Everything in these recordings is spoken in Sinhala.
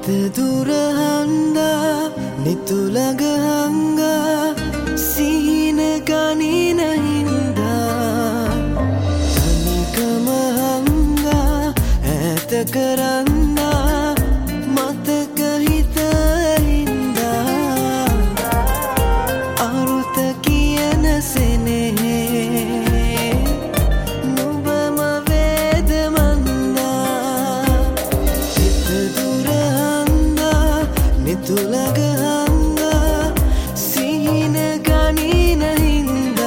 දුරහන්දා නිතුළඟහංගා සීන ගනිනහින්දා තනිකමහංගා ඇත කරන්නා මතක හිතහින්දා අරුත කියන සෙනෙහේ නුඹම වේදමන්දා හිත දුරහන්දා නිතුළඟහංගා සිහින ගනිනහින්දා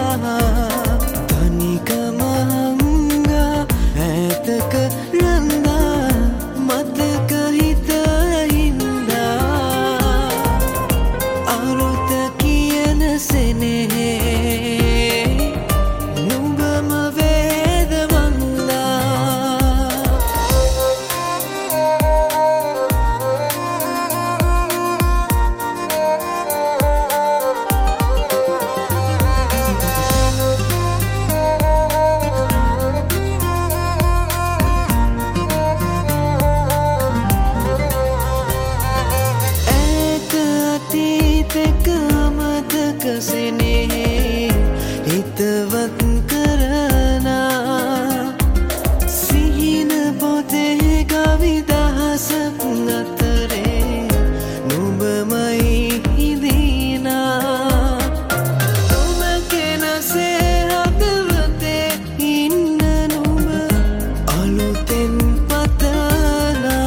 තනිකමහංගා ඈත කරන්දා මතක හිතහින්දා අරුත කියන සෙනෙහේ නුඹම වේදමන්දා අතීතක අමතක සෙනෙහේ හිතවත් කරනා සිහින පොතේ කවිදහසක් අතරේ නුඹමයි හිඳිනා ඔබ කෙනසේ හදවතේ ඉන්න නුඹ අලුතෙන් පතනා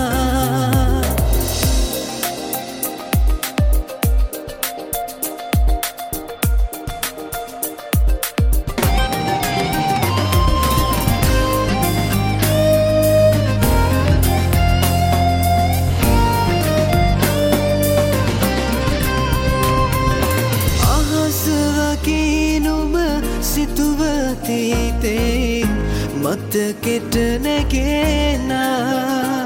නුඹ සිතුවතීතේ මතකෙට නැගෙනා